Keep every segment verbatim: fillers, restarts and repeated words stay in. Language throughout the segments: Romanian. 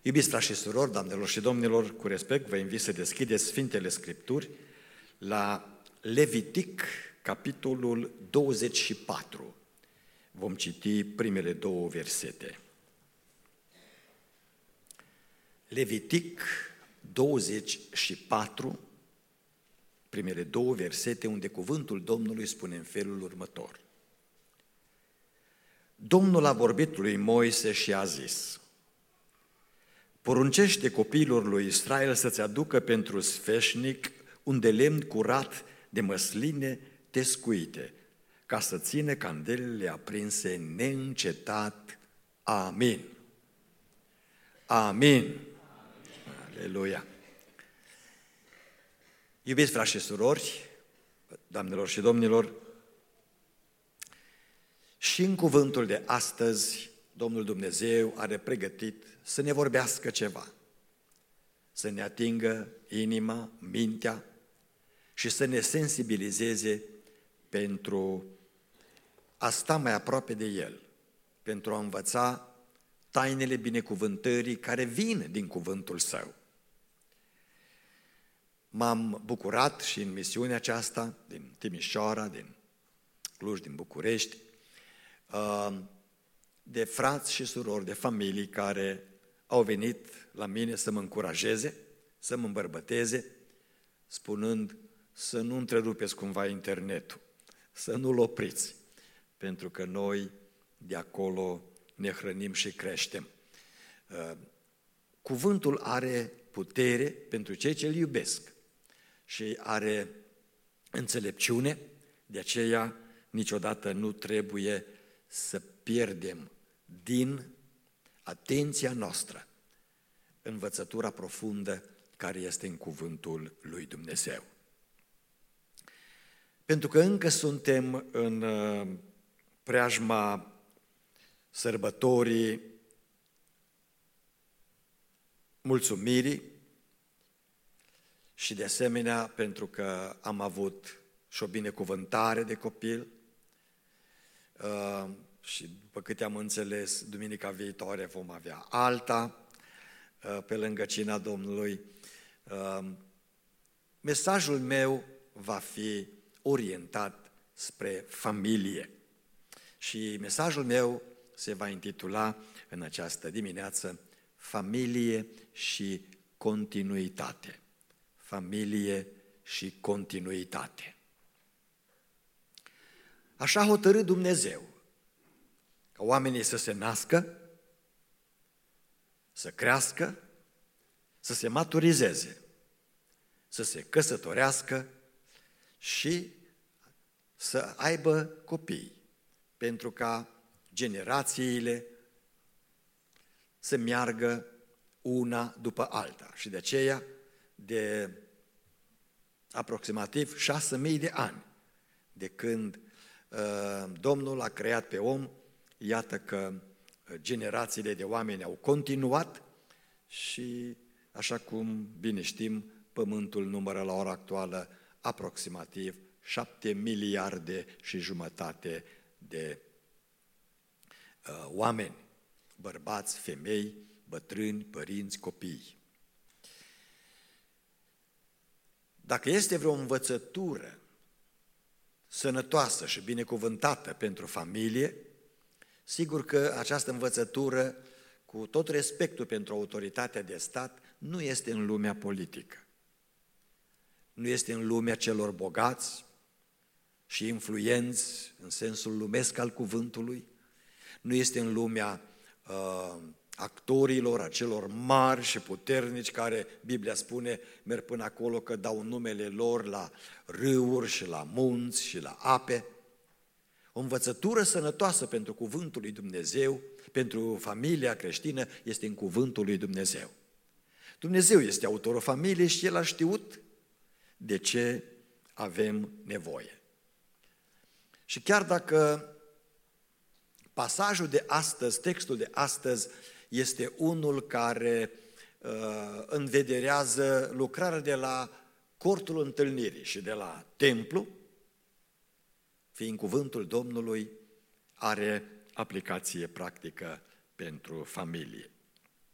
Iubiți frați și surori, doamnelor și domnilor, cu respect vă invit să deschideți Sfintele Scripturi la Levitic, capitolul douăzeci și patru. Vom citi primele două versete. Levitic douăzeci și patru, primele două versete, unde cuvântul Domnului spune în felul următor. Domnul a vorbit lui Moise și a zis: poruncește copiilor lui Israel să-ți aducă pentru sfeșnic un de lemn curat de măsline tescuite, ca să țină candelele aprinse neîncetat. Amin. Amin. Aleluia. Iubiți frați și surori, doamnelor și domnilor, și în cuvântul de astăzi, Domnul Dumnezeu are pregătit să ne vorbească ceva, să ne atingă inima, mintea și să ne sensibilizeze pentru a sta mai aproape de El, pentru a învăța tainele binecuvântării care vin din cuvântul Său. M-am bucurat și în misiunea aceasta din Timișoara, din Cluj, din București, de frați și surori, de familii care au venit la mine să mă încurajeze, să mă îmbărbăteze, spunând să nu întrerupeți cumva internetul, să nu-l opriți, pentru că noi de acolo ne hrănim și creștem. Cuvântul are putere pentru cei ce îl iubesc și are înțelepciune, de aceea niciodată nu trebuie să pierdem din atenția noastră învățătura profundă care este în cuvântul lui Dumnezeu. Pentru că încă suntem în preajma sărbătorii mulțumirii și de asemenea pentru că am avut și o binecuvântare de copil, Uh, și după câte am înțeles, duminica viitoare vom avea alta uh, pe lângă cina Domnului. Uh, mesajul meu va fi orientat spre familie și mesajul meu se va intitula în această dimineață Familie și continuitate. Familie și continuitate. Așa a hotărât Dumnezeu, ca oamenii să se nască, să crească, să se maturizeze, să se căsătorească și să aibă copii, pentru ca generațiile să meargă una după alta. Și de aceea, de aproximativ șase mii de ani, de când Domnul a creat pe om, iată că generațiile de oameni au continuat și, așa cum bine știm, Pământul numără la ora actuală aproximativ șapte miliarde și jumătate de uh, oameni, bărbați, femei, bătrâni, părinți, copii. Dacă este vreo învățătură sănătoasă și binecuvântată pentru familie, sigur că această învățătură, cu tot respectul pentru autoritatea de stat, nu este în lumea politică. Nu este în lumea celor bogați și influenți în sensul lumesc al cuvântului, nu este în lumea uh, actorilor, acelor mari și puternici care, Biblia spune, merg până acolo că dau numele lor la râuri și la munți și la ape. O învățătură sănătoasă pentru cuvântul lui Dumnezeu, pentru familia creștină, este în cuvântul lui Dumnezeu. Dumnezeu este autorul familiei și El a știut de ce avem nevoie. Și chiar dacă pasajul de astăzi, textul de astăzi, este unul care uh, învederează lucrarea de la cortul întâlnirii și de la templu, fiind cuvântul Domnului, are aplicație practică pentru familie.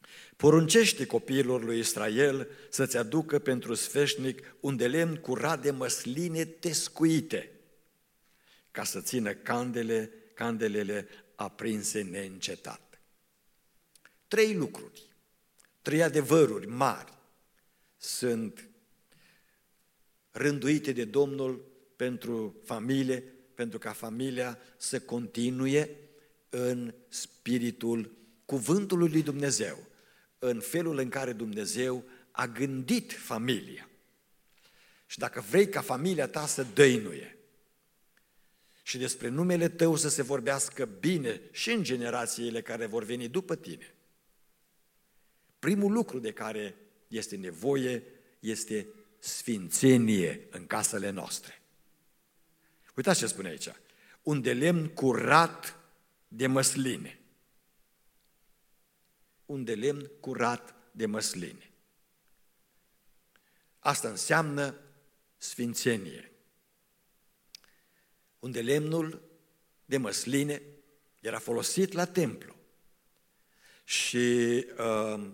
Poruncește copiilor lui Israel să-ți aducă pentru sfeșnic un de lemn curat de măsline tescuite, ca să țină candele, candelele aprinse neîncetat. Trei lucruri, trei adevăruri mari sunt rânduite de Domnul pentru familie, pentru ca familia să continue în spiritul cuvântului lui Dumnezeu, în felul în care Dumnezeu a gândit familia. Și dacă vrei ca familia ta să dăinuie și despre numele tău să se vorbească bine și în generațiile care vor veni după tine, primul lucru de care este nevoie este sfințenie în casele noastre. Uitați ce spune aici. Un de lemn curat de măsline. Un de lemn curat de măsline. Asta înseamnă sfințenie. Un de lemnul de măsline era folosit la templu. Și uh,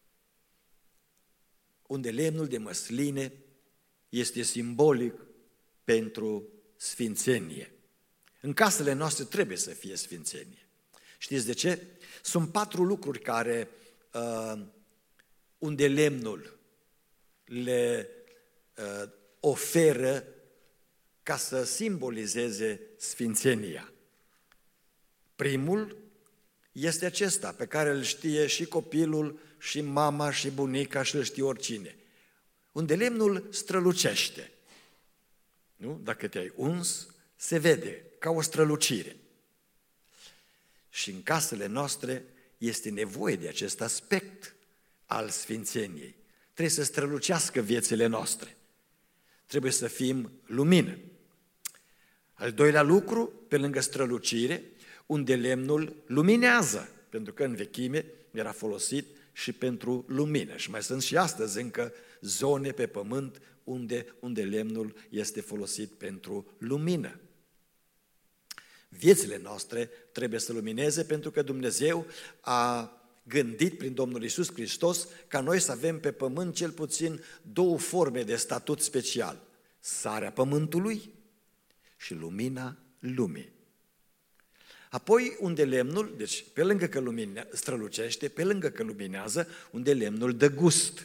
unde lemnul de măsline este simbolic pentru sfințenie. În casele noastre trebuie să fie sfințenie. Știți de ce? Sunt patru lucruri care uh, unde lemnul le uh, oferă ca să simbolizeze sfințenia. Primul este acesta, pe care îl știe și copilul, și mama, și bunica, și îl știe oricine. Unde lemnul strălucește. Nu? Dacă te-ai uns, se vede ca o strălucire. Și în casele noastre este nevoie de acest aspect al sfințeniei. Trebuie să strălucească viețile noastre. Trebuie să fim lumină. Al doilea lucru, pe lângă strălucire, unde lemnul luminează, pentru că în vechime era folosit și pentru lumină. Și mai sunt și astăzi încă zone pe pământ unde, unde lemnul este folosit pentru lumină. Viețile noastre trebuie să lumineze pentru că Dumnezeu a gândit prin Domnul Iisus Hristos ca noi să avem pe pământ cel puțin două forme de statut special. Sarea pământului și lumina lumii. Apoi unde lemnul, deci pe lângă că lumine, strălucește, pe lângă că luminează, unde lemnul dă gust.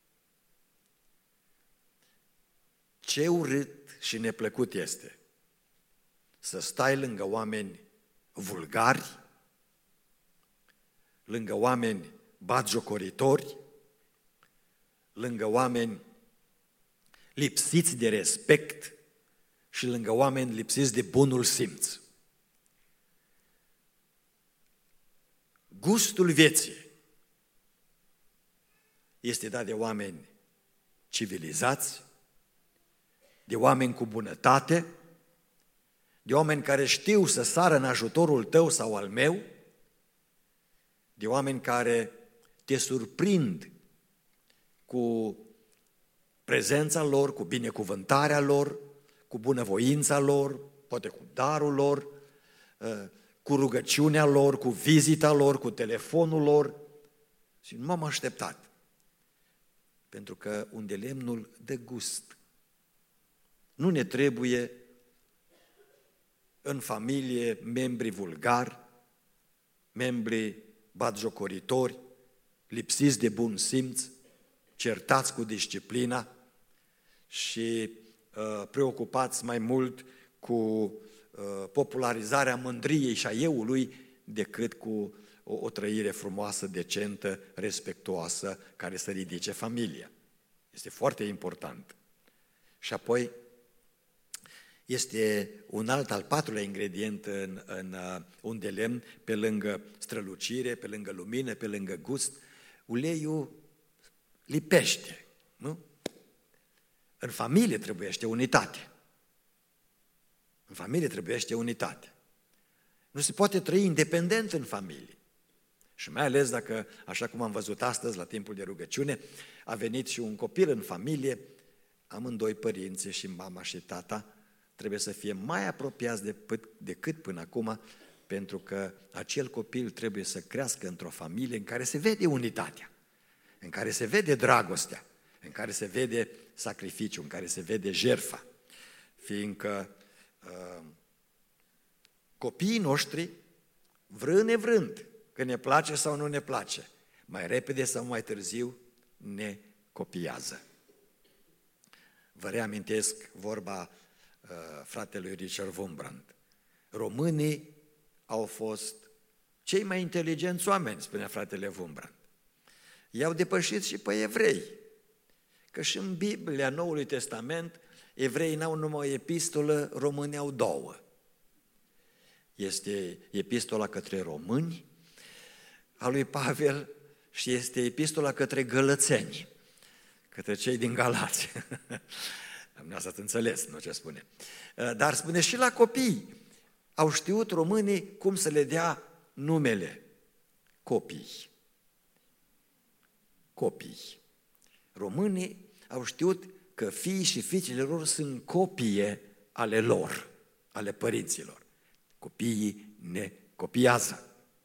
Ce urât și neplăcut este să stai lângă oameni vulgari, lângă oameni batjocoritori, lângă oameni lipsiți de respect și lângă oameni lipsiți de bunul simț. Gustul vieții este dat de oameni civilizați, de oameni cu bunătate, de oameni care știu să sară în ajutorul tău sau al meu, de oameni care te surprind cu prezența lor, cu binecuvântarea lor, cu bunăvoința lor, poate cu darul lor, cu rugăciunea lor, cu vizita lor, cu telefonul lor. Și nu m-am așteptat, pentru că unde lemnul dă gust. Nu ne trebuie în familie membri vulgari, membri batjocoritori, lipsiți de bun simț, certați cu disciplina și uh, preocupați mai mult cu uh, popularizarea mândriei și a euului decât cu o, o trăire frumoasă, decentă, respectuoasă, care să ridice familia. Este foarte important. Și apoi este un alt, al patrulea ingredient în, în un de lemn, pe lângă strălucire, pe lângă lumină, pe lângă gust, uleiul lipește, nu? În familie trebuiește unitate. În familie trebuiește unitate. Nu se poate trăi independent în familie. Și mai ales dacă, așa cum am văzut astăzi la timpul de rugăciune, a venit și un copil în familie, amândoi părinți, și mama și tata, trebuie să fie mai apropiați de, decât până acum, pentru că acel copil trebuie să crească într-o familie în care se vede unitatea, în care se vede dragostea, în care se vede sacrificiul, în care se vede jertfa. Fiindcă uh, copiii noștri, vrând nevrând, că ne place sau nu ne place, mai repede sau mai târziu ne copiază. Vă reamintesc vorba uh, fratelui Richard Wurmbrand. Românii au fost cei mai inteligenți oameni, spunea fratele Wurmbrand. I-au depășit și pe evrei, că și în Biblia Noului Testament evreii n-au numai o epistolă, românii au două. Este epistola către români a lui Pavel și este epistola către gălățeni, către cei din Galați. Nu ați înțeles, nu ce spune. Dar spune și la copii. Au știut românii cum să le dea numele copii. Copii. Românii au știut că fiii și fiicele lor sunt copie ale lor, ale părinților. Copiii ne copiază.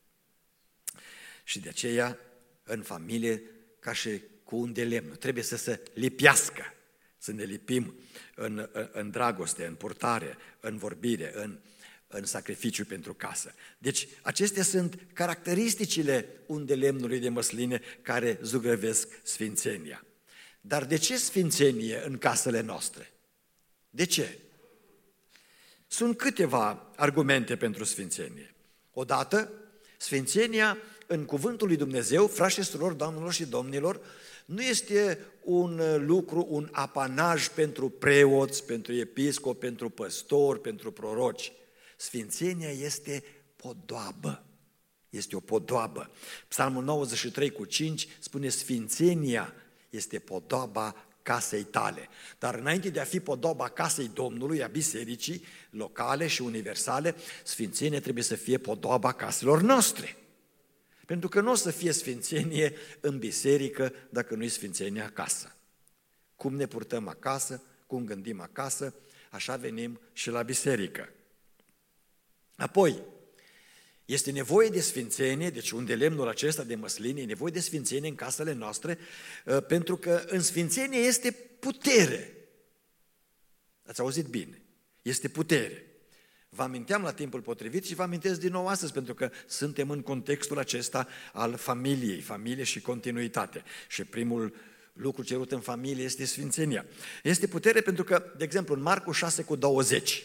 Și de aceea, în familie, ca și cu un de lemn, trebuie să se lipească, să ne lipim în, în, în dragoste, în purtare, în vorbire, în, în sacrificiu pentru casă. Deci, acestea sunt caracteristicile undelemnului de măsline care zugrăvesc sfințenia. Dar de ce sfințenie în casele noastre? De ce? Sunt câteva argumente pentru sfințenie. Odată, sfințenia în cuvântul lui Dumnezeu, frați și surori, doamnelor și domnilor, nu este un lucru, un apanaj pentru preoți, pentru episcopi, pentru păstori, pentru proroci. Sfințenia este podoabă. Este o podoabă. Psalmul nouăzeci și trei cu cinci spune: sfințenia este podoaba casei tale. Dar înainte de a fi podoaba casei Domnului, a bisericii locale și universale, sfințenia trebuie să fie podoaba caselor noastre. Pentru că nu o să fie sfințenie în biserică dacă nu-i sfințenie acasă. Cum ne purtăm acasă, cum gândim acasă, așa venim și la biserică. Apoi, este nevoie de sfințenie, deci unde lemnul acesta de măsline, e nevoie de sfințenie în casele noastre, pentru că în sfințenie este putere. Ați auzit bine? Este putere. Vă aminteam la timpul potrivit și vă amintesc din nou astăzi, pentru că suntem în contextul acesta al familiei, familie și continuitate. Și primul lucru cerut în familie este sfințenia. Este putere pentru că, de exemplu, în Marcu șase cu douăzeci,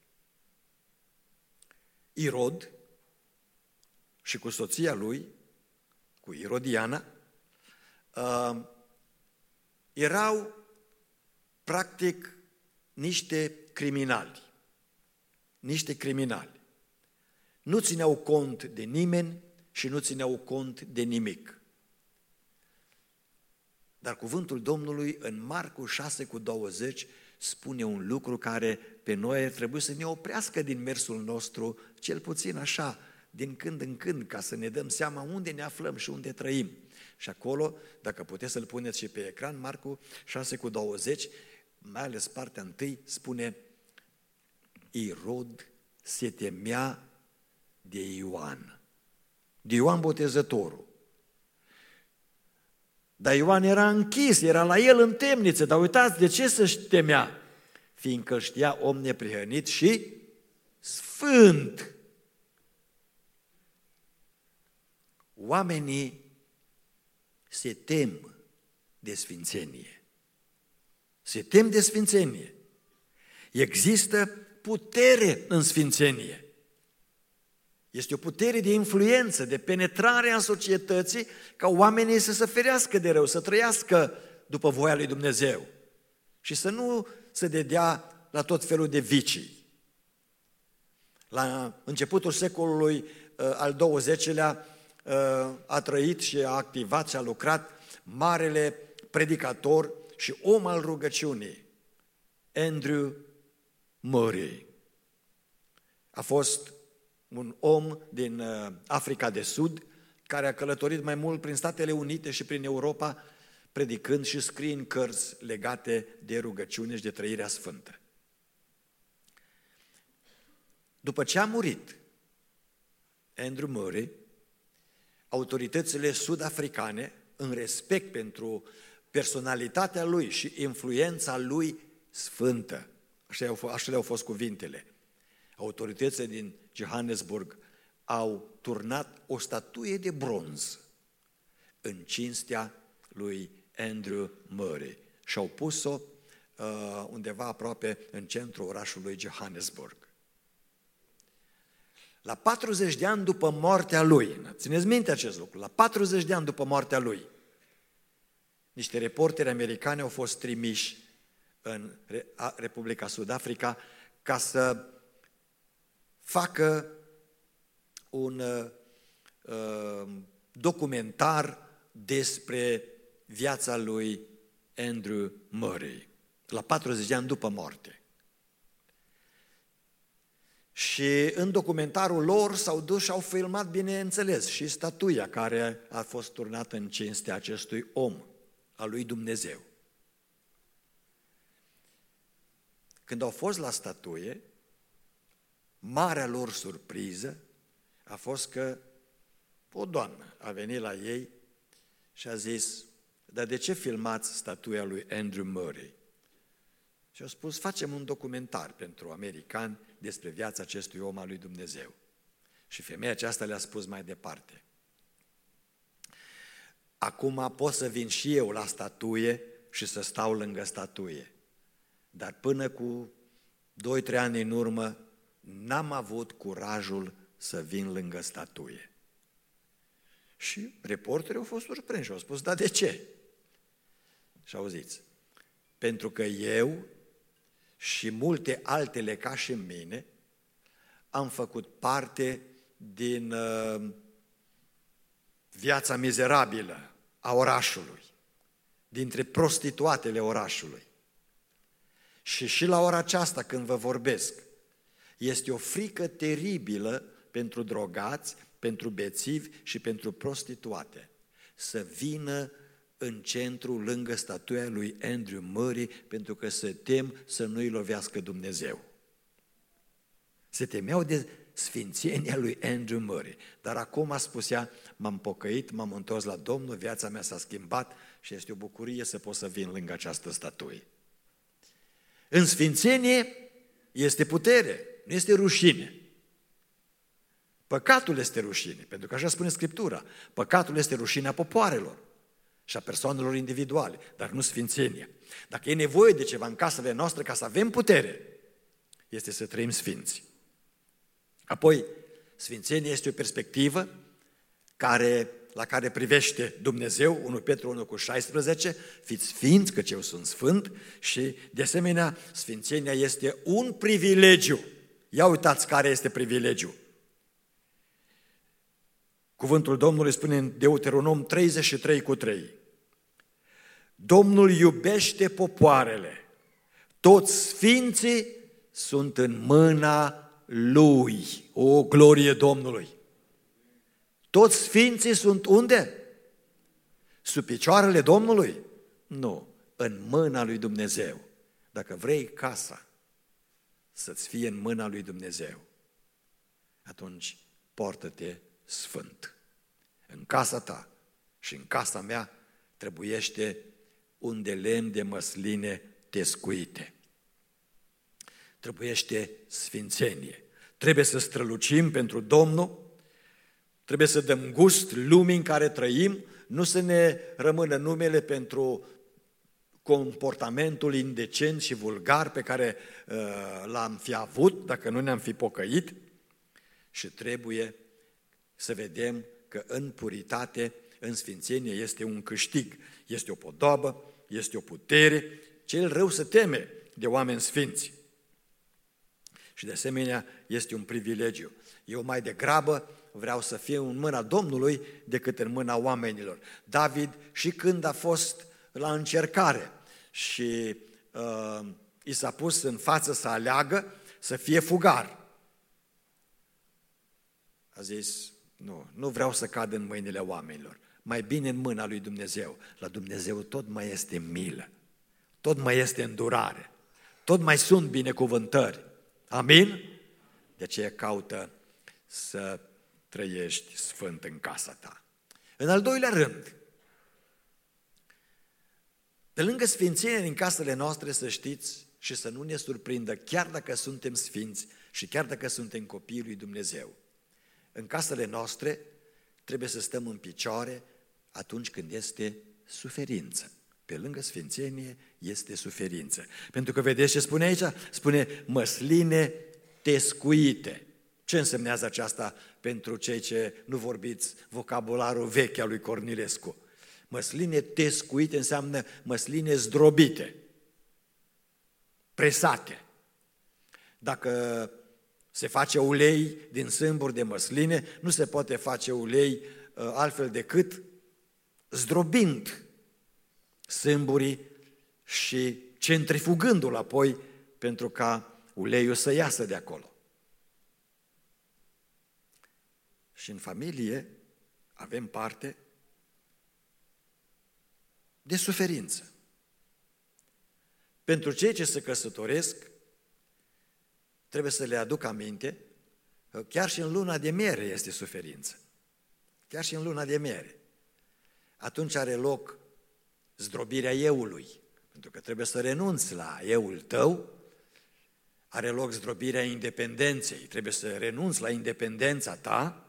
Irod și cu soția lui, cu Irodiana, uh, erau practic niște criminali. Niște criminali. Nu țineau cont de nimeni și nu țineau cont de nimic. Dar cuvântul Domnului în Marcu șase cu douăzeci spune un lucru care pe noi trebuie să ne oprească din mersul nostru, cel puțin așa, din când în când, ca să ne dăm seama unde ne aflăm și unde trăim. Și acolo, dacă puteți să-l puneți și pe ecran, Marcu șase cu douăzeci, mai ales partea întâi, spune: Irod se temea de Ioan, de Ioan Botezătorul. Dar Ioan era închis, era la el în temniță, dar uitați, de ce să-și temea? Fiindcă știa om neprihănit și sfânt. Oamenii se tem de sfințenie. Se tem de sfințenie. Există putere în sfințenie. Este o putere de influență, de penetrare a societății, ca oamenii să se ferească de rău, să trăiască după voia lui Dumnezeu și să nu se dedea la tot felul de vicii. La începutul secolului al douăzecilea a trăit și a activat și a lucrat marele predicator și om al rugăciunii, Andrew Murray. A fost un om din Africa de Sud care a călătorit mai mult prin Statele Unite și prin Europa, predicând și scriind cărți legate de rugăciune și de trăirea sfântă. După ce a murit, Andrew Murray, autoritățile sud-africane, în respect pentru personalitatea lui și influența lui sfântă, așa, așa le-au fost cuvintele, autoritățile din Johannesburg au turnat o statuie de bronz în cinstea lui Andrew Murray și au pus-o uh, undeva aproape în centrul orașului Johannesburg. La patruzeci de ani după moartea lui, țineți minte acest lucru, la patruzeci de ani după moartea lui, niște reporteri americani au fost trimiși în Republica Sud-Africa ca să facă un uh, documentar despre viața lui Andrew Murray, la patruzeci de ani după moarte. Și în documentarul lor s-au dus și au filmat, bineînțeles, și statuia care a fost turnată în cinstea acestui om, al lui Dumnezeu. Când au fost la statuie, marea lor surpriză a fost că o doamnă a venit la ei și a zis: dar de ce filmați statuia lui Andrew Murray? Și au spus: facem un documentar pentru americani despre viața acestui om al lui Dumnezeu. Și femeia aceasta le-a spus mai departe: acum pot să vin și eu la statuie și să stau lângă statuie, dar până cu doi trei ani în urmă n-am avut curajul să vin lângă statuie. Și reporterii au fost surprinși și au spus: dar de ce? Și auziți, pentru că eu și multe altele ca și mine am făcut parte din uh, viața mizerabilă a orașului, dintre prostituatele orașului. Și și la ora aceasta când vă vorbesc, este o frică teribilă pentru drogați, pentru bețivi și pentru prostituate să vină în centru, lângă statuia lui Andrew Murray, pentru că se tem să nu-i lovească Dumnezeu. Se temeau de sfințenia lui Andrew Murray, dar acum a spus ea: m-am pocăit, m-am întors la Domnul, viața mea s-a schimbat și este o bucurie să pot să vin lângă această statuie. În sfințenie este putere, nu este rușine. Păcatul este rușine, pentru că așa spune Scriptura, păcatul este rușinea popoarelor și a persoanelor individuale, dar nu sfințenia. Dacă e nevoie de ceva în casele noastre ca să avem putere, este să trăim sfinți. Apoi, sfințenia este o perspectivă care, la care privește Dumnezeu, unu Petru unu cu șaisprezece, fiți sfinți, căci eu sunt sfânt, și de asemenea, sfințenia este un privilegiu. Ia uitați care este privilegiu. Cuvântul Domnului spune în Deuteronom treizeci și trei cu trei: Domnul iubește popoarele, toți sfinții sunt în mâna Lui. O, glorie Domnului! Toți sfinții sunt unde? Sub picioarele Domnului? Nu, în mâna lui Dumnezeu. Dacă vrei casa să-ți fie în mâna lui Dumnezeu, atunci poartă-te sfânt. În casa ta și în casa mea trebuiește un de lemn de măsline tescuite. Trebuiește sfințenie. Trebuie să strălucim pentru Domnul, trebuie să dăm gust lumii în care trăim, nu să ne rămână numele pentru comportamentul indecent și vulgar pe care uh, l-am fi avut dacă nu ne-am fi pocăit, și trebuie să vedem că în puritate, în sfințenie este un câștig, este o podoabă, este o putere, cel rău se teme de oameni sfinți. Și de asemenea este un privilegiu. Eu mai degrabă vreau să fiu în mâna Domnului decât în mâna oamenilor. David, și când a fost la încercare și uh, i s-a pus în față să aleagă, să fie fugar, a zis: nu, nu vreau să cad în mâinile oamenilor, mai bine în mâna lui Dumnezeu. La Dumnezeu tot mai este milă, tot mai este îndurare, tot mai sunt binecuvântări. Amin? De aceea caută să trăiești sfânt în casa ta. În al doilea rând, pe lângă sfințenia din casele noastre, să știți și să nu ne surprindă, chiar dacă suntem sfinți și chiar dacă suntem copiii lui Dumnezeu, în casele noastre trebuie să stăm în picioare atunci când este suferință. Pe lângă sfințenie este suferință. Pentru că vedeți ce spune aici? Spune măsline tescuite. Ce însemnează aceasta pentru cei ce nu vorbiți vocabularul vechi al lui Cornilescu? Măsline tescuite înseamnă măsline zdrobite, presate. Dacă se face ulei din sâmburi de măsline, nu se poate face ulei altfel decât zdrobind sâmburii și centrifugându-l apoi pentru ca uleiul să iasă de acolo. Și în familie avem parte de suferință. Pentru cei ce se căsătoresc, trebuie să le aduc aminte că chiar și în luna de miere este suferință. Chiar și în luna de miere. Atunci are loc zdrobirea euului, pentru că trebuie să renunți la euul tău, are loc zdrobirea independenței, trebuie să renunți la independența ta,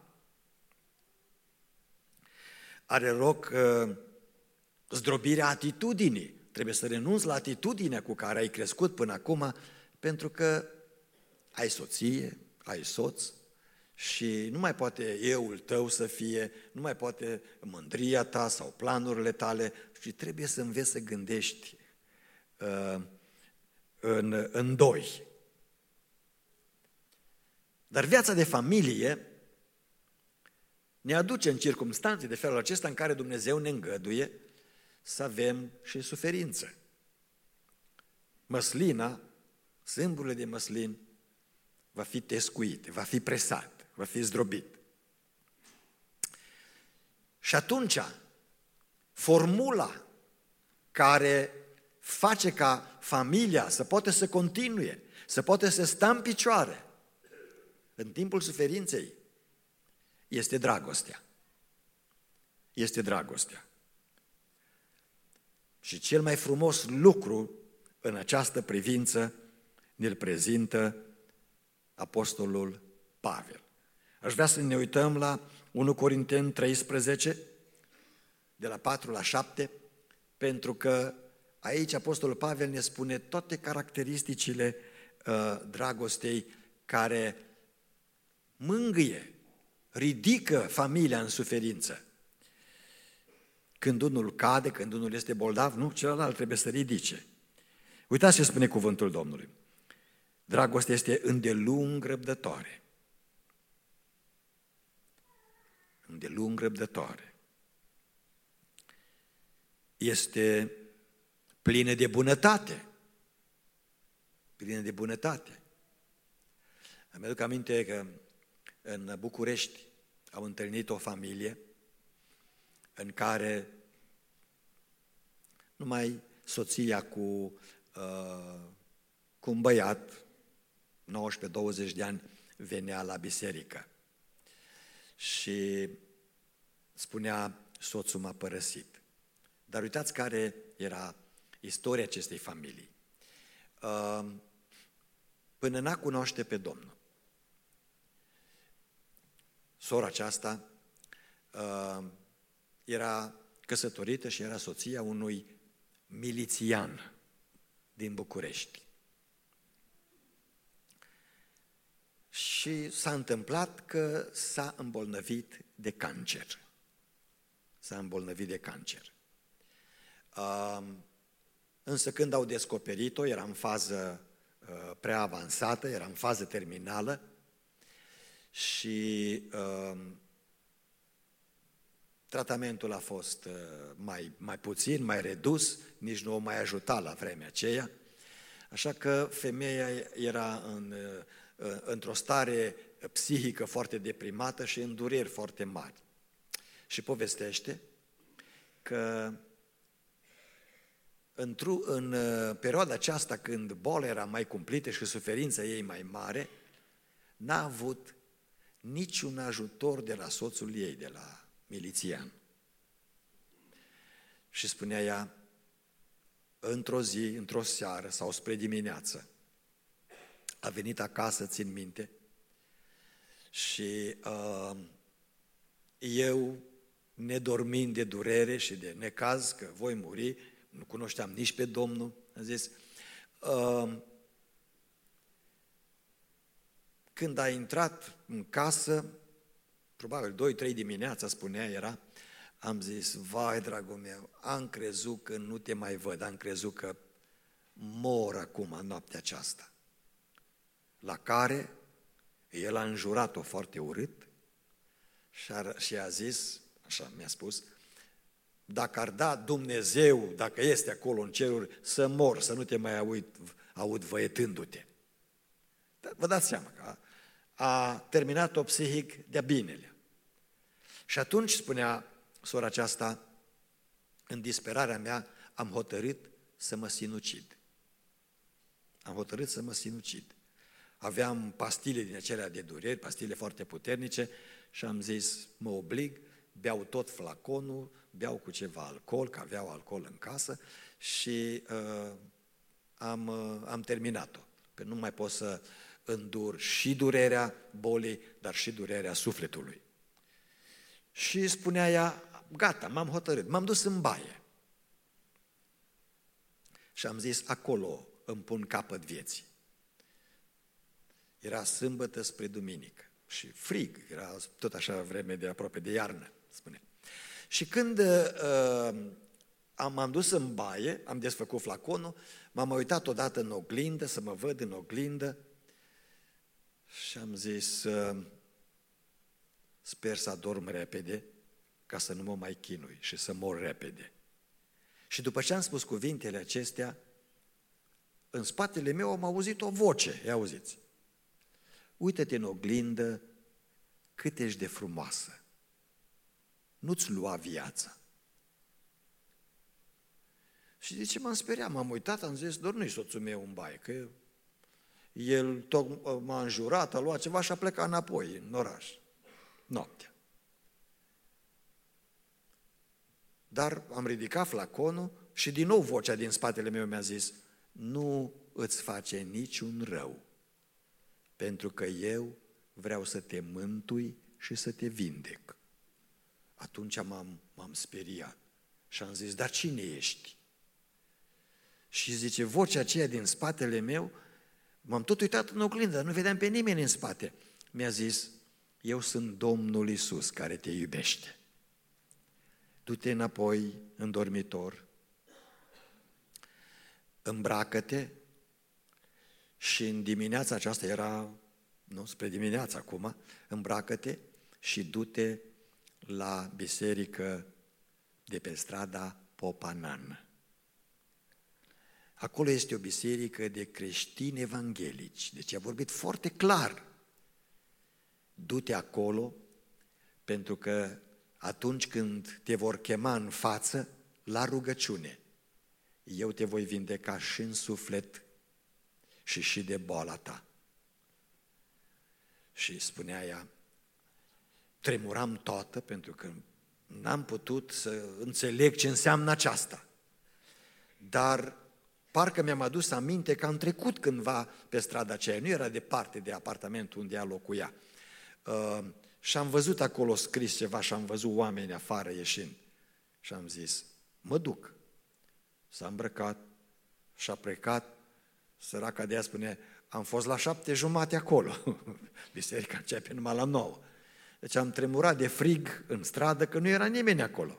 are loc uh, zdrobirea atitudinii, trebuie să renunți la atitudinea cu care ai crescut până acum, pentru că ai soție, ai soț și nu mai poate euul tău să fie, nu mai poate mândria ta sau planurile tale, și trebuie să înveți să gândești uh, în, în doi. Dar viața de familie ne aduce în circumstanțe de felul acesta în care Dumnezeu ne îngăduie să avem și suferință. Măslina, sâmburile de măslin, va fi tescuit, va fi presat, va fi zdrobit. Și atunci, formula care face ca familia să poată să continue, să poată să stea în picioare în timpul suferinței, este dragostea. Este dragostea. Și cel mai frumos lucru în această privință ne-l prezintă apostolul Pavel. Aș vrea să ne uităm la unu Corinteni treisprezece, de la patru la șapte, pentru că aici apostolul Pavel ne spune toate caracteristicile uh, dragostei care mângâie, ridică familia în suferință. Când unul cade, când unul este bolnav, nu, celălalt trebuie să ridice. Uitați ce spune cuvântul Domnului. Dragostea este îndelung răbdătoare. Îndelung răbdătoare. Este plină de bunătate. Plină de bunătate. Îmi aduc aminte că în București am întâlnit o familie în care numai soția cu, uh, cu un băiat, nouăsprezece douăzeci de ani, venea la biserică. Și spunea, soțul m-a părăsit. Dar uitați care era istoria acestei familii. Uh, până n-a cunoaște pe Domnul, sora aceasta uh, era căsătorită și era soția unui milițian din București. Și s-a întâmplat că s-a îmbolnăvit de cancer. S-a îmbolnăvit de cancer. Uh, însă când au descoperit-o, era în fază uh, prea avansată, era în fază terminală și uh, tratamentul a fost uh, mai, mai puțin, mai redus, nici nu o mai ajuta la vremea aceea, așa că femeia era în, uh, într-o stare psihică foarte deprimată și în dureri foarte mari. Și povestește că în perioada aceasta, când boala era mai cumplită și suferința ei mai mare, n-a avut niciun ajutor de la soțul ei, de la milițian. Și spunea ea, într-o zi, într-o seară sau spre dimineață, a venit acasă, țin minte, și uh, eu, nedormind de durere și de necaz că voi muri, nu cunoșteam nici pe Domnul, am zis, uh, când a intrat în casă, probabil două trei dimineața, spunea, era, am zis, vai, dragul meu, am crezut că nu te mai văd, am crezut că mor acum, noaptea aceasta. La care el a înjurat-o foarte urât și a, și a zis, așa mi-a spus, dacă ar da Dumnezeu, dacă este acolo în ceruri, să mor, să nu te mai aud, aud văietându-te. Vă dați seama că a, a terminat-o psihic de-a binelea. Și atunci, spunea sora aceasta, în disperarea mea, am hotărât să mă sinucid. Am hotărât să mă sinucid. Aveam pastile din acelea de dureri, pastile foarte puternice și am zis, mă oblig, beau tot flaconul, beau cu ceva alcool, că aveau alcool în casă și uh, am, uh, am terminat-o. Că nu mai pot să îndur și durerea bolii, dar și durerea sufletului. Și spunea ea, gata, m-am hotărât, m-am dus în baie. Și am zis, acolo îmi pun capăt vieții. Era sâmbătă spre duminică și frig, era tot așa vreme de aproape de iarnă, spune. Și când uh, am, m-am dus în baie, am desfăcut flaconul, m-am uitat odată în oglindă, să mă văd în oglindă și am zis, uh, sper să adorm repede ca să nu mă mai chinui și să mor repede. Și după ce am spus cuvintele acestea, în spatele meu am auzit o voce, ia auziți. Uită-te în oglindă cât ești de frumoasă. Nu-ți lua viața. Și de ce m-am speriat? M-am uitat, am zis, doar nu-i soțul meu în baie, că el tot m-a înjurat, a luat ceva și a plecat înapoi în oraș, noaptea. Dar am ridicat flaconul și din nou vocea din spatele meu mi-a zis, nu îți face niciun rău, pentru că eu vreau să te mântui și să te vindec. Atunci m-am, m-am speriat și am zis, dar cine ești? Și zice, vocea aceea din spatele meu, m-am tot uitat în oglindă, nu vedeam pe nimeni în spate. Mi-a zis, eu sunt Domnul Iisus care te iubește. Du-te înapoi în dormitor, îmbracă-te și în dimineața aceasta era, nu, spre dimineața acum, îmbracă-te și du-te la biserică de pe strada Popanan. Acolo este o biserică de creștini evanghelici, deci a vorbit foarte clar. Du-te acolo, pentru că atunci când te vor chema în față, la rugăciune, eu te voi vindeca și în suflet și și de boala ta. Și spunea ea, tremuram toată pentru că n-am putut să înțeleg ce înseamnă aceasta. Dar parcă mi-am adus aminte că am trecut cândva pe strada aceea, nu era departe de apartamentul unde ea locuia. Uh, și am văzut acolo scris ceva și am văzut oameni afară ieșind. Și am zis, mă duc. S-a îmbrăcat și a plecat. Săraca de ea spune, am fost la șapte jumate acolo. Biserica începe numai la nouă. Deci am tremurat de frig în stradă că nu era nimeni acolo.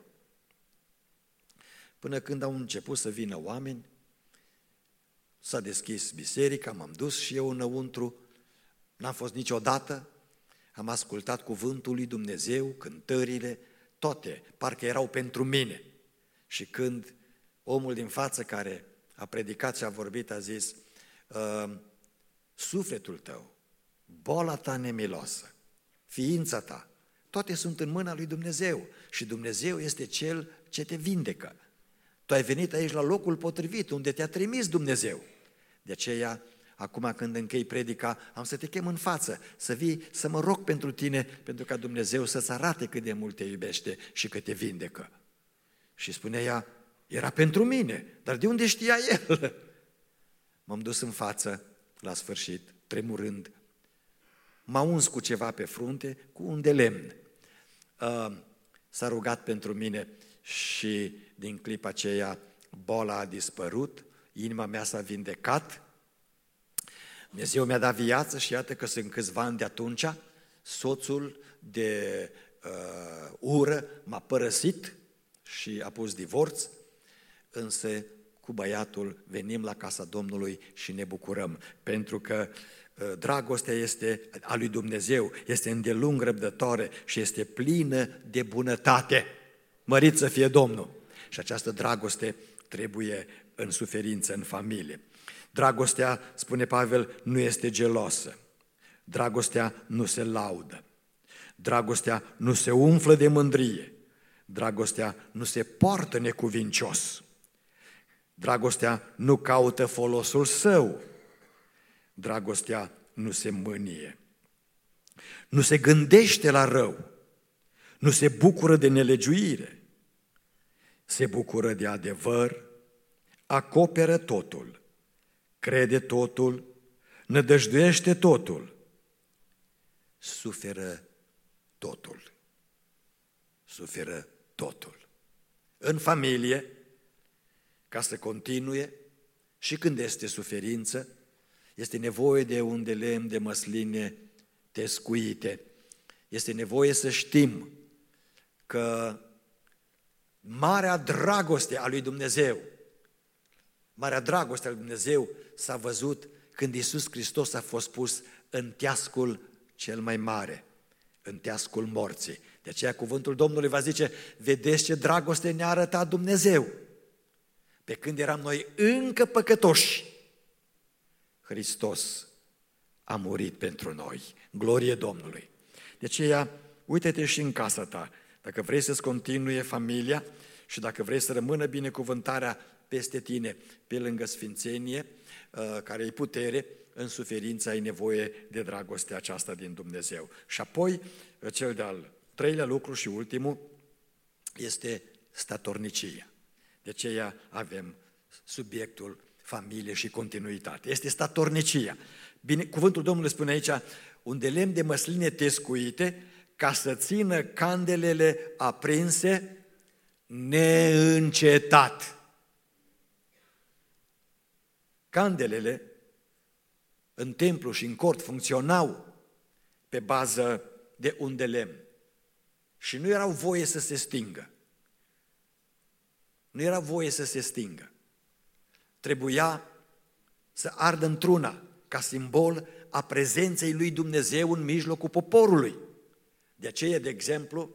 Până când au început să vină oameni, s-a deschis biserica, m-am dus și eu înăuntru, n-am fost niciodată, am ascultat cuvântul lui Dumnezeu, cântările, toate, parcă erau pentru mine. Și când omul din față care a predicat și a vorbit a zis, sufletul tău, boala ta nemiloasă, ființa ta, toate sunt în mâna lui Dumnezeu și Dumnezeu este Cel ce te vindecă. Tu ai venit aici la locul potrivit, unde te-a trimis Dumnezeu. De aceea acum când închei predica, am să te chem în față, să vii să mă rog pentru tine, pentru ca Dumnezeu să-ți arate cât de mult te iubește și că te vindecă. Și spunea ea, era pentru mine, dar de unde știa el? M-am dus în față, la sfârșit, tremurând, m-a uns cu ceva pe frunte, cu un de lemn. S-a rugat pentru mine și din clipa aceea boala a dispărut, inima mea s-a vindecat, Dumnezeu mi-a dat viață și iată că sunt câțiva ani de atunci, soțul de uh, ură m-a părăsit și a pus divorț, însă cu băiatul venim la casa Domnului și ne bucurăm, pentru că uh, dragostea este a lui Dumnezeu, este îndelung răbdătoare și este plină de bunătate. Mărit să fie Domnul! Și această dragoste trebuie în suferință, în familie. Dragostea, spune Pavel, nu este gelosă. Dragostea nu se laudă. Dragostea nu se umflă de mândrie. Dragostea nu se poartă necuvincios. Dragostea nu caută folosul său. Dragostea nu se mânie. Nu se gândește la rău. Nu se bucură de nelegiuire. Se bucură de adevăr, acoperă totul, crede totul, nădăjduiește totul, suferă totul. Suferă totul. În familie, ca să continue, și când este suferință, este nevoie de un de lemn de măsline tescuite. Este nevoie să știm că marea dragoste a lui Dumnezeu, marea dragoste a lui Dumnezeu s-a văzut când Iisus Hristos a fost pus în teascul cel mai mare, în teascul morții. De aceea cuvântul Domnului va zice, vedeți ce dragoste ne-a arătat Dumnezeu. Pe când eram noi încă păcătoși, Hristos a murit pentru noi. Glorie Domnului! De aceea, uite-te și în casa ta. Dacă vrei să-ți continue familia și dacă vrei să rămână binecuvântarea peste tine, pe lângă sfințenie, care e putere, în suferință ai nevoie de dragostea aceasta din Dumnezeu. Și apoi, cel de-al treilea lucru și ultimul, este statornicia. De aceea avem subiectul familie și continuitate. Este statornicia. Bine, cuvântul Domnului spune aici, un de lemn de măsline tescuite, ca să țină candelele aprinse neîncetat. Candelele în templu și în cort funcționau pe bază de un de lemn și nu erau voie să se stingă. Nu era voie să se stingă. Trebuia să ardă într-una ca simbol a prezenței lui Dumnezeu în mijlocul poporului. De aceea, de exemplu,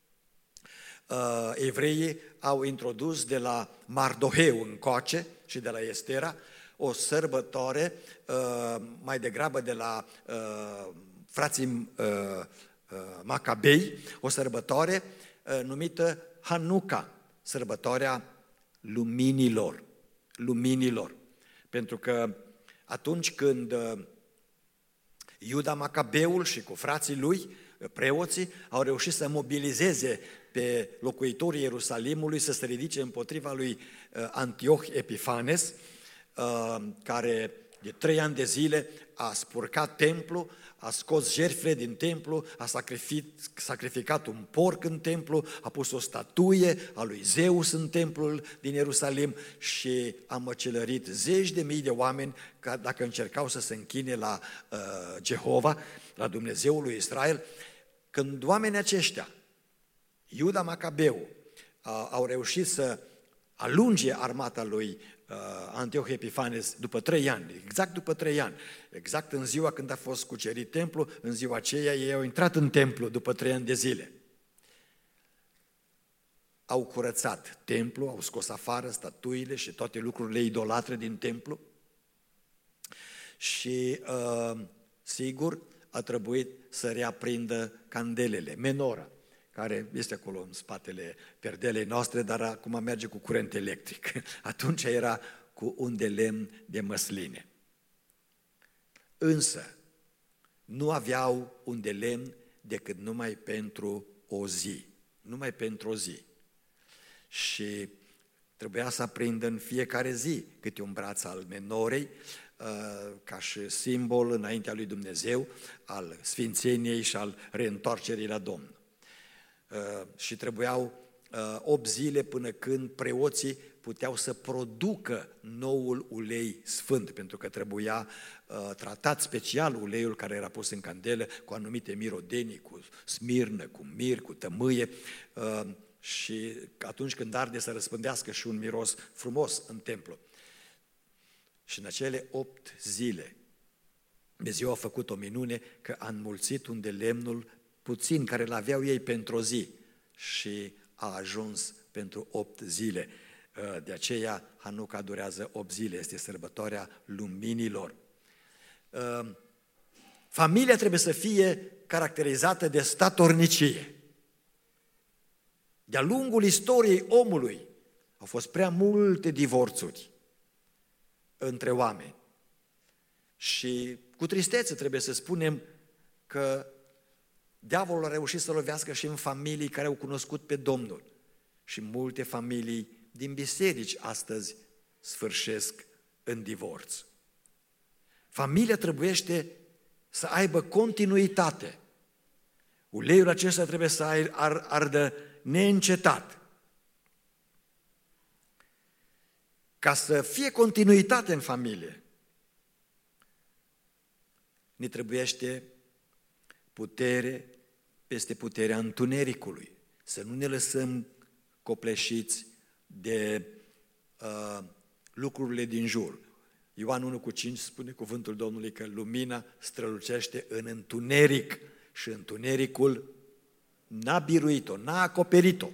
evreii au introdus de la Mardoheu încoace și de la Estera o sărbătoare mai degrabă de la frații Macabei, o sărbătoare numită Hanuca, sărbătoarea luminilor, luminilor. Pentru că atunci când Iuda Macabeul și cu frații lui, preoții, au reușit să mobilizeze pe locuitorii Ierusalimului să se ridice împotriva lui Antioch Epifanes, care de trei ani de zile a spurcat templu, a scos jertfele din templu, a sacrificat un porc în templu, a pus o statuie a lui Zeus în templul din Ierusalim și a măcelărit zeci de mii de oameni ca dacă încercau să se închine la uh, Jehova, la Dumnezeul lui Israel. Când oamenii aceștia, Iuda Macabeu, uh, au reușit să alunge armata lui Antioch Epifanes după trei ani, exact după trei ani, exact în ziua când a fost cucerit templu, în ziua aceea ei au intrat în templu după trei ani de zile. Au curățat templu, au scos afară statuile și toate lucrurile idolatre din templu și, uh, sigur, a trebuit să reaprindă candelele, menora, care este acolo în spatele perdelei noastre, dar acum merge cu curent electric. Atunci era cu un de lemn de măsline. însă nu aveau un de lemn decât numai pentru o zi, numai pentru o zi. Și trebuia să aprindă în fiecare zi câte un braț al menorei, ca și simbol înaintea lui Dumnezeu al sfințeniei și al reîntoarcerii la Domnul. Și trebuiau opt zile până când preoții puteau să producă noul ulei sfânt, pentru că trebuia uh, tratat special uleiul care era pus în candelă cu anumite mirodenii, cu smirnă, cu mir, cu tămâie uh, și atunci când arde să răspândească și un miros frumos în templu. Și în acele opt zile Dumnezeu a făcut o minune că a înmulțit unde lemnul puțin care îl aveau ei pentru o zi și a ajuns pentru opt zile. De aceea Hanuca durează opt zile, este sărbătoarea luminilor. Familia trebuie să fie caracterizată de statornicie. De-a lungul istoriei omului au fost prea multe divorțuri între oameni. Și cu tristețe trebuie să spunem că diavolul a reușit să lovească și în familii care au cunoscut pe Domnul. Și multe familii din biserici astăzi sfârșesc în divorț. Familia trebuiește să aibă continuitate. Uleiul acesta trebuie să ar, ardă neîncetat. Ca să fie continuitate în familie, ne trebuiește putere peste puterea întunericului. Să nu ne lăsăm copleșiți de uh, lucrurile din jur. Ioan unu cu cinci spune cuvântul Domnului că lumina strălucește în întuneric și întunericul n-a biruit-o, n-a acoperit-o.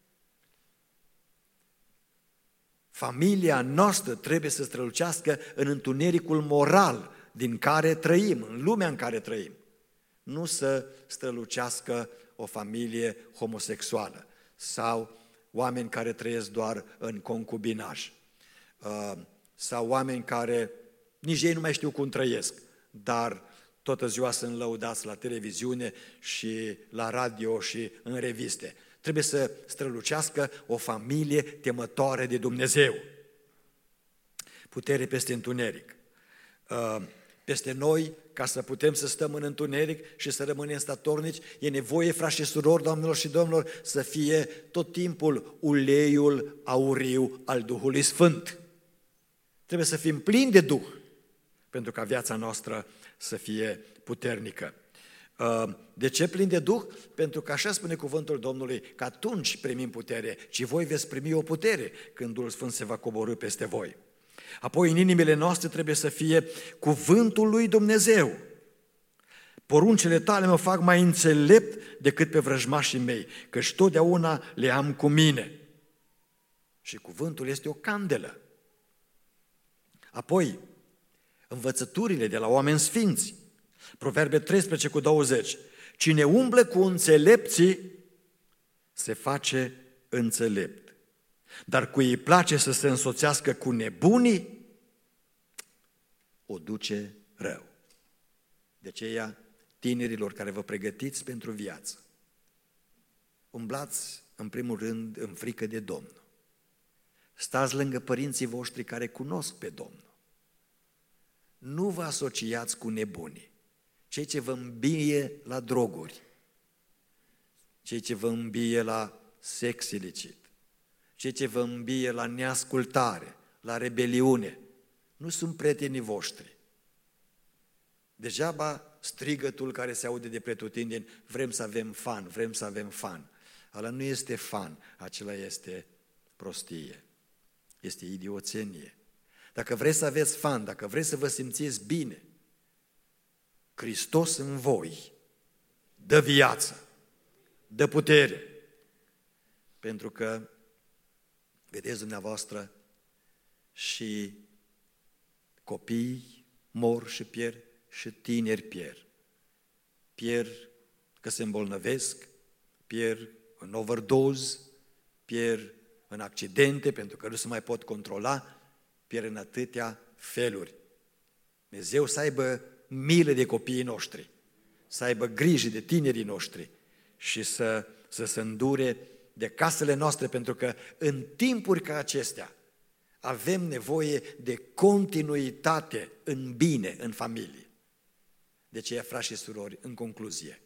Familia noastră trebuie să strălucească în întunericul moral din care trăim, în lumea în care trăim. Nu să strălucească o familie homosexuală sau oameni care trăiesc doar în concubinaj sau oameni care nici ei nu mai știu cum trăiesc, dar toată ziua sunt lăudați la televiziune și la radio și în reviste. Trebuie să strălucească o familie temătoare de Dumnezeu. Putere peste întuneric. Peste noi, ca să putem să stăm în întuneric și să rămânem statornici, e nevoie, frați și surori, doamnelor și domnilor, să fie tot timpul uleiul auriu al Duhului Sfânt. Trebuie să fim plini de Duh, pentru ca viața noastră să fie puternică. De ce plin de Duh? Pentru că așa spune cuvântul Domnului, că atunci primim putere, ci voi veți primi o putere când Duhul Sfânt se va coborî peste voi. Apoi în inimile noastre trebuie să fie cuvântul lui Dumnezeu. Poruncile tale mă fac mai înțelept decât pe vrăjmașii mei, căci totdeauna le am cu mine. Și cuvântul este o candelă. Apoi, învățăturile de la oameni sfinți. Proverbe treisprezece cu douăzeci. Cine umblă cu înțelepții se face înțelept. Dar cui îi place să se însoțească cu nebunii, o duce rău. De aceea, tinerilor care vă pregătiți pentru viață, umblați în primul rând în frică de Domnul. Stați lângă părinții voștri care cunosc pe Domnul. Nu vă asociați cu nebunii, cei ce vă îmbie la droguri, cei ce vă îmbie la sex ilicit, cei ce vă îmbie la neascultare, la rebeliune, nu sunt prietenii voștri. Degeaba strigătul care se aude de pretutindeni, vrem să avem fan, vrem să avem fan. Ala nu este fan, acela este prostie, este idioțenie. Dacă vreți să aveți fan, dacă vreți să vă simțiți bine, Hristos în voi dă viață, dă putere, pentru că, vedeți dumneavoastră, și copii mor și pierd, și tineri pierd. Pierd că se îmbolnăvesc, pierd în overdose, pierd în accidente pentru că nu se mai pot controla, pierd în atâtea feluri. Dumnezeu să aibă milă de copiii noștri, să aibă grijă de tinerii noștri și să, să se îndure de casele noastre, pentru că în timpuri ca acestea avem nevoie de continuitate în bine, în familie. De aceea, frați și surori, în concluzie,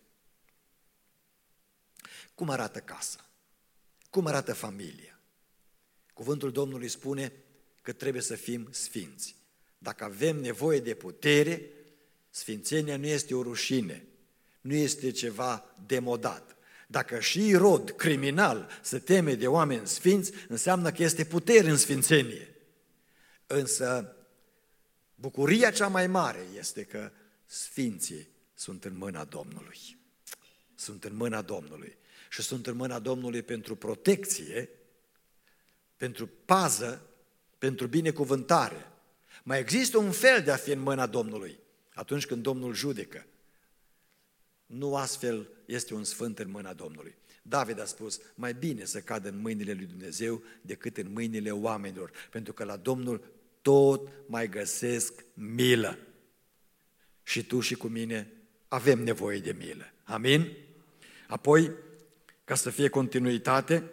cum arată casa? Cum arată familia? Cuvântul Domnului spune că trebuie să fim sfinți. Dacă avem nevoie de putere, sfințenia nu este o rușine, nu este ceva demodat. Dacă și Irod, criminal, se teme de oameni sfinți, înseamnă că este putere în sfințenie. Însă, bucuria cea mai mare este că sfinții sunt în mâna Domnului. Sunt în mâna Domnului. Și sunt în mâna Domnului pentru protecție, pentru pază, pentru binecuvântare. Mai există un fel de a fi în mâna Domnului atunci când Domnul judecă. Nu astfel este un sfânt în mâna Domnului. David a spus, mai bine să cadă în mâinile lui Dumnezeu decât în mâinile oamenilor, pentru că la Domnul tot mai găsesc milă. Și tu și cu mine avem nevoie de milă. Amin? Apoi, ca să fie continuitate,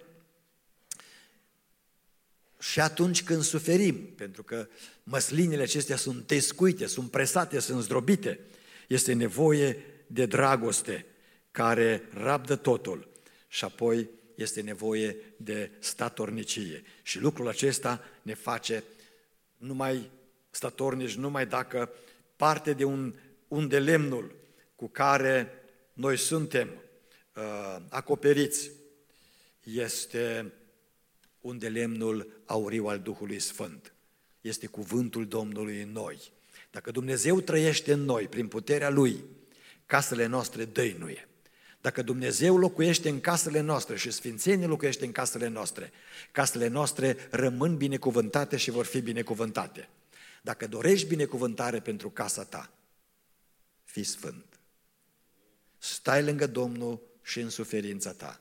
și atunci când suferim, pentru că măslinile acestea sunt tescuite, sunt presate, sunt zdrobite, este nevoie de dragoste care rabdă totul și apoi este nevoie de statornicie. Și lucrul acesta ne face numai statornici, numai dacă parte de un, un de lemnul cu care noi suntem uh, acoperiți este un de lemnul auriu al Duhului Sfânt. Este cuvântul Domnului în noi. Dacă Dumnezeu trăiește în noi prin puterea Lui, casele noastre dăinuie. Dacă Dumnezeu locuiește în casele noastre și Sfințenie locuiește în casele noastre, casele noastre rămân binecuvântate și vor fi binecuvântate. Dacă dorești binecuvântare pentru casa ta, fii sfânt. Stai lângă Domnul și în suferința ta.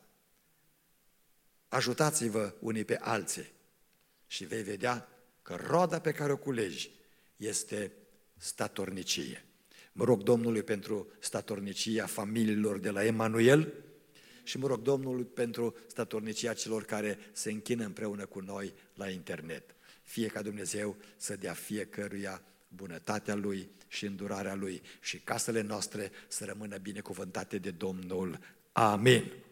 Ajutați-vă unii pe alții și vei vedea că roada pe care o culegi este statornicie. Mă rog Domnului pentru statornicia familiilor de la Emanuel și mă rog Domnului pentru statornicia celor care se închină împreună cu noi la internet. Fie ca Dumnezeu să dea fiecăruia bunătatea Lui și îndurarea Lui și casele noastre să rămână binecuvântate de Domnul. Amin.